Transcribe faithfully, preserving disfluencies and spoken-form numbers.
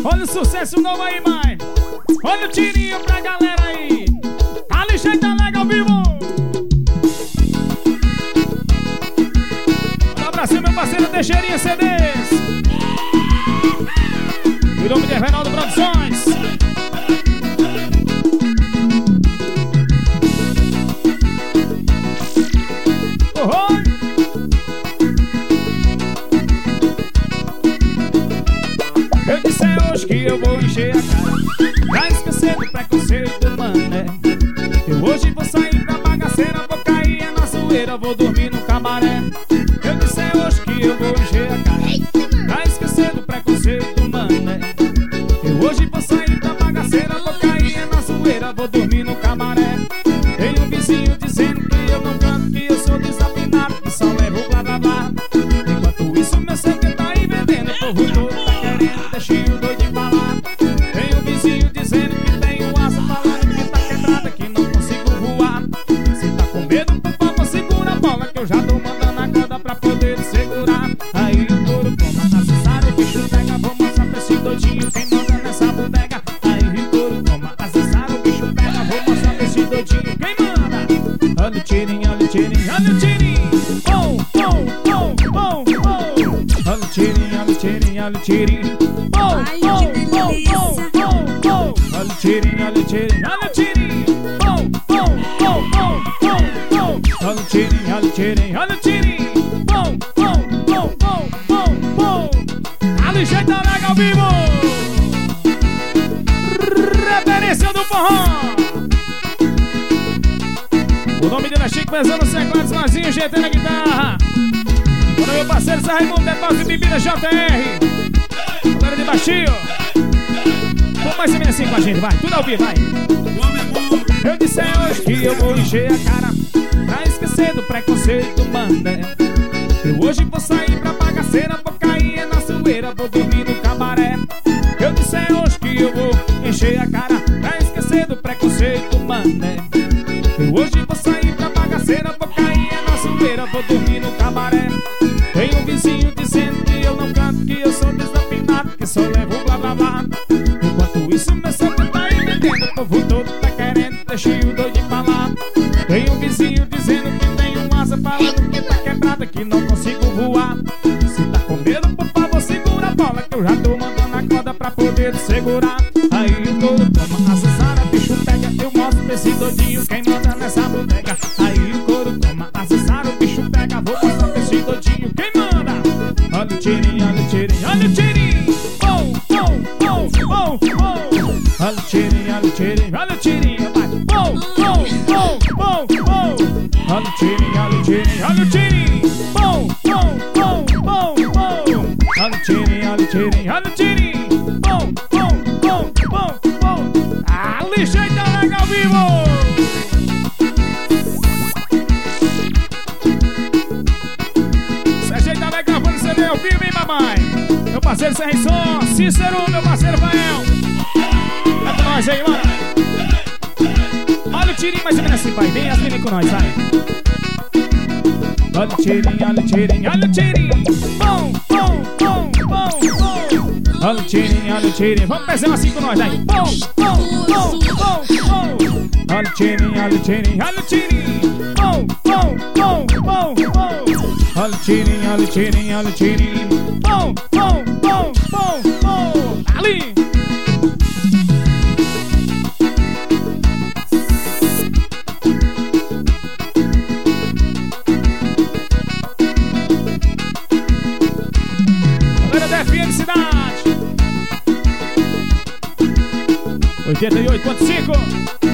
Olha o sucesso novo aí, mãe. Olha o tirinho pra galera aí. Alexandre Alega ao vivo. Um abraço, meu parceiro Teixeirinha C Ds. Em nome de Reinaldo Produções. Oh, eu disse hoje que eu vou encher a cara, já esquecer do preconceito, mané. Eu hoje vou sair pra bagaceira, vou cair na zoeira, vou dormir no cabaré. Eu disse hoje que eu vou encher a cara, já esquecer do preconceito, mané. Eu hoje vou sair pra bagaceira, vou cair na zoeira, vou dormir no cabaré. Tem um vizinho dizendo que eu não canto, que eu sou desafinado, que só levo blá blá blá. Enquanto isso meu sangue tá aí vendendo, o povo todo tá querendo, deixa eu doido de falar. Tem um vizinho dizendo que tem um asa, falando que tá quebrada, que não consigo voar. Se tá com medo, por favor, segura a bola, que eu já tô mandando a corda pra poder segurar. Aí o touro toma, acessar o bicho pega, vou mostrar pra esse doidinho quem manda nessa bodega. Aí o touro toma, acessar o bicho pega, vou mostrar pra esse doidinho quem manda. Olha o tirinho, olha o tirinho, olha o tirinho. Oh, oh, oh, oh, oh. Olha o tirinho, olha o tirinho, olha o tirinho. Oh, oh, oh, oh, oh, oh. Olha o tirinho, olha o tirinho, olha o tirinho. Oh, oh, oh, oh, oh, oh. Olha o tirinho, olha o tirinho, olha o tirinho. Oh, oh, oh, oh, oh, oh. Alexandre Alega ao vivo. Referência do forró. O nome dele é Chico, pesando os teclados, Marzinho, G T na guitarra. O meu parceiro Zé Raimundo, Depósito de Bebida J R. Galera de baixinho. Vamos mais ou menos assim com a gente, vai. Tudo ao vivo, vai. Eu disse hoje que eu vou encher a cara, pra esquecer do preconceito, mané. Eu hoje vou sair pra bagaceira, vou cair na zoeira, vou dormir no cabaré. Eu disse hoje que eu vou encher a cara, pra esquecer do preconceito, mané. Eu hoje vou sair pra bagaceira, vou cair na zoeira, vou dormir no cabaré. Tem um vizinho dizendo que eu não canto, que eu sou desafinado, que só levo blá blá blá. Enquanto isso meu sangue tá aí vendendo, o povo todo tá querendo, deixa o doido de falar. Tem um vizinho dizendo que tem um asa, falando que tá quebrada, que não consigo voar. Se tá com medo, por favor, segura a bola, que eu já tô mandando a corda pra poder segurar. Aí o touro toma, acessar, bicho pega, eu mostro pra esse doidinho quem manda nessa bodega. Aí o couro toma, acessar, o bicho pega, vou mostrar pra esse doidinho quem manda. Olha o tirinho, olha o tirinho, olha o tirinho. Oh, oh, oh, oh, oh. Olha o tirinho, olha o tirinho, olha o tirinho, vai. Oh, oh, oh, oh, oh. Olha o tirinho, olha o tirinho, olha o tirinho. Oh, oh, oh, oh, oh. Olha o tirinho, olha o tirinho, olha o tirinho. Oh, oh, oh, oh, oh. Alexandre Alega ao vivo. Serginho Alega gravando C D ao vivo, hein, mamãe? Meu parceiro Serrinson, Cícero, meu parceiro Fael. Vai com nós aí, mano. Olha o tirinho mais ou menos assim, pai. Vem as meninas com nós, vai. Olha o tirinho, olha o tirinho, olha o tirinho. Oh, oh, oh, oh, oh. Olha o tirinho, olha o tirinho. Vamos fazer assim com nós, aí. Oh, oh, oh, oh, oh. Olha o tirinho, olha o tirinho, olha o tirinho. Oh, oh, oh, oh, oh. Olha o tirinho, olha o tirinho, olha o tirinho. Oh, oh, oh, oh, oh. Ali. Felicidade oitenta e oito ponto cinco.